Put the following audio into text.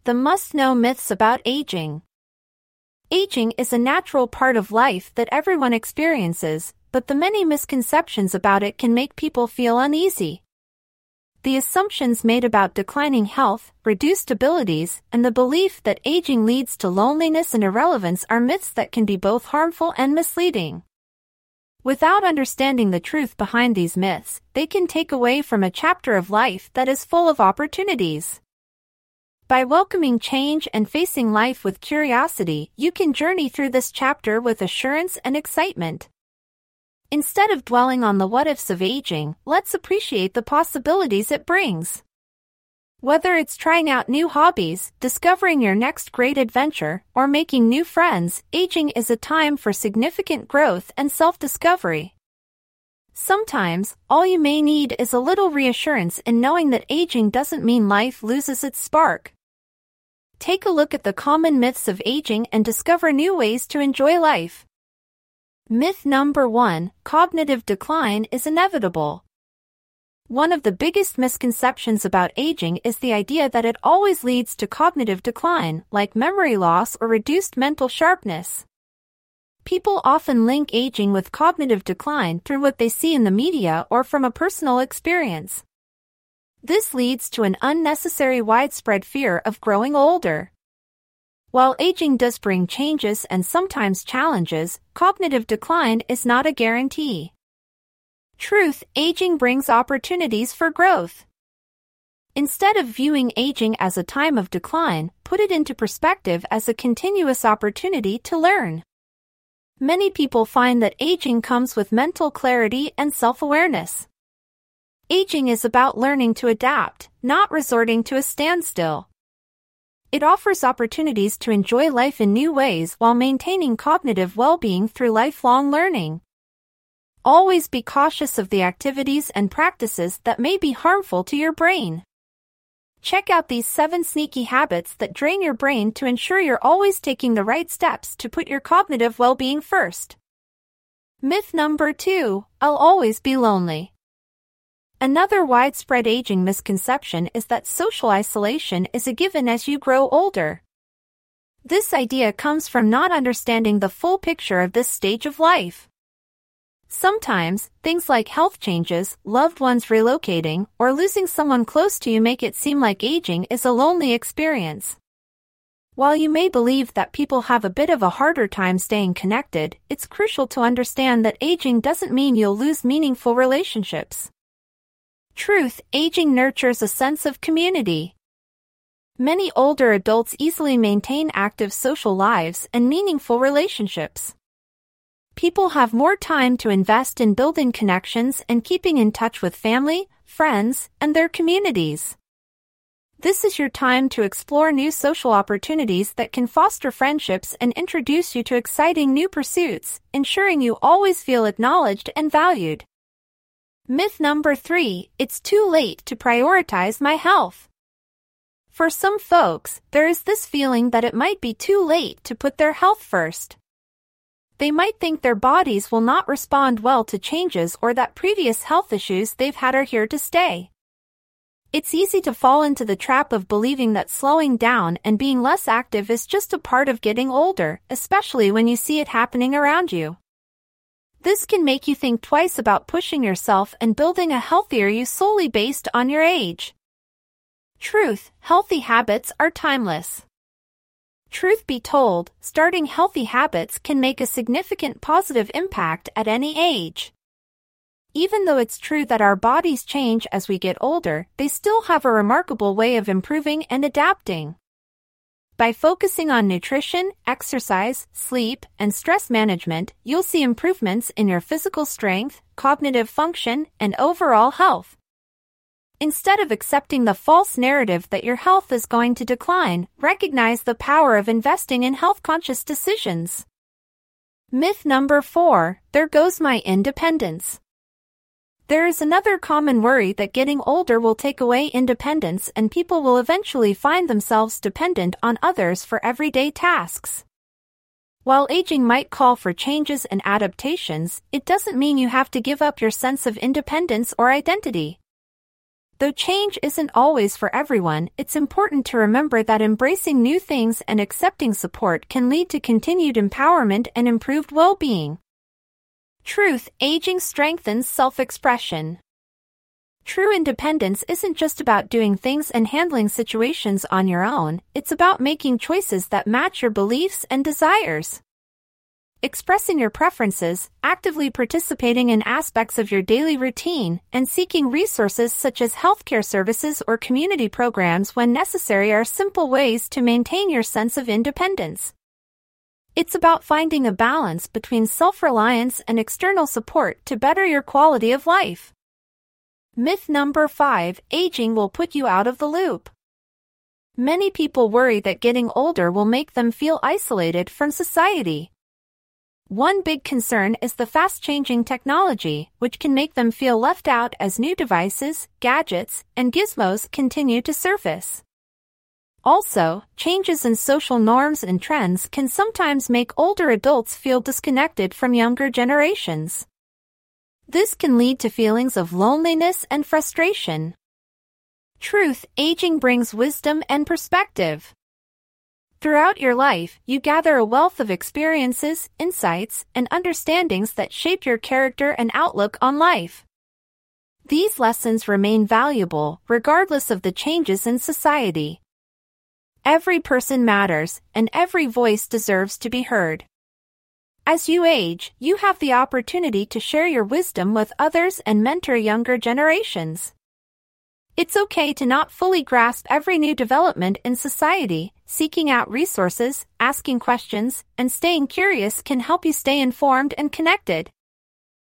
The must-know myths about aging. Aging is a natural part of life that everyone experiences, but the many misconceptions about it can make people feel uneasy. The assumptions made about declining health, reduced abilities, and the belief that aging leads to loneliness and irrelevance are myths that can be both harmful and misleading. Without understanding the truth behind these myths, they can take away from a chapter of life that is full of opportunities. By welcoming change and facing life with curiosity, you can journey through this chapter with assurance and excitement. Instead of dwelling on the what-ifs of aging, let's appreciate the possibilities it brings. Whether it's trying out new hobbies, discovering your next great adventure, or making new friends, aging is a time for significant growth and self-discovery. Sometimes, all you may need is a little reassurance in knowing that aging doesn't mean life loses its spark. Take a look at the common myths of aging and discover new ways to enjoy life. Myth number 1: cognitive decline is inevitable. One of the biggest misconceptions about aging is the idea that it always leads to cognitive decline, like memory loss or reduced mental sharpness. People often link aging with cognitive decline through what they see in the media or from a personal experience. This leads to an unnecessary widespread fear of growing older. While aging does bring changes and sometimes challenges, cognitive decline is not a guarantee. Truth: aging brings opportunities for growth. Instead of viewing aging as a time of decline, put it into perspective as a continuous opportunity to learn. Many people find that aging comes with mental clarity and self-awareness. Aging is about learning to adapt, not resorting to a standstill. It offers opportunities to enjoy life in new ways while maintaining cognitive well-being through lifelong learning. Always be cautious of the activities and practices that may be harmful to your brain. Check out these 7 sneaky habits that drain your brain to ensure you're always taking the right steps to put your cognitive well-being first. Myth number 2: I'll always be lonely. Another widespread aging misconception is that social isolation is a given as you grow older. This idea comes from not understanding the full picture of this stage of life. Sometimes, things like health changes, loved ones relocating, or losing someone close to you make it seem like aging is a lonely experience. While you may believe that people have a bit of a harder time staying connected, it's crucial to understand that aging doesn't mean you'll lose meaningful relationships. Truth: aging nurtures a sense of community. Many older adults easily maintain active social lives and meaningful relationships. People have more time to invest in building connections and keeping in touch with family, friends, and their communities. This is your time to explore new social opportunities that can foster friendships and introduce you to exciting new pursuits, ensuring you always feel acknowledged and valued. Myth number 3: it's too late to prioritize my health. For some folks, there is this feeling that it might be too late to put their health first. They might think their bodies will not respond well to changes or that previous health issues they've had are here to stay. It's easy to fall into the trap of believing that slowing down and being less active is just a part of getting older, especially when you see it happening around you. This can make you think twice about pushing yourself and building a healthier you solely based on your age. Truth: healthy habits are timeless. Truth be told, starting healthy habits can make a significant positive impact at any age. Even though it's true that our bodies change as we get older, they still have a remarkable way of improving and adapting. By focusing on nutrition, exercise, sleep, and stress management, you'll see improvements in your physical strength, cognitive function, and overall health. Instead of accepting the false narrative that your health is going to decline, recognize the power of investing in health-conscious decisions. Myth number 4: there goes my independence. There is another common worry that getting older will take away independence and people will eventually find themselves dependent on others for everyday tasks. While aging might call for changes and adaptations, it doesn't mean you have to give up your sense of independence or identity. Though change isn't always for everyone, it's important to remember that embracing new things and accepting support can lead to continued empowerment and improved well-being. Truth: aging strengthens self-expression. True independence isn't just about doing things and handling situations on your own, it's about making choices that match your beliefs and desires. Expressing your preferences, actively participating in aspects of your daily routine, and seeking resources such as healthcare services or community programs when necessary are simple ways to maintain your sense of independence. It's about finding a balance between self-reliance and external support to better your quality of life. Myth number 5: aging will put you out of the loop. Many people worry that getting older will make them feel isolated from society. One big concern is the fast-changing technology, which can make them feel left out as new devices, gadgets, and gizmos continue to surface. Also, changes in social norms and trends can sometimes make older adults feel disconnected from younger generations. This can lead to feelings of loneliness and frustration. Truth: aging brings wisdom and perspective. Throughout your life, you gather a wealth of experiences, insights, and understandings that shape your character and outlook on life. These lessons remain valuable, regardless of the changes in society. Every person matters, and every voice deserves to be heard. As you age, you have the opportunity to share your wisdom with others and mentor younger generations. It's okay to not fully grasp every new development in society. Seeking out resources, asking questions, and staying curious can help you stay informed and connected.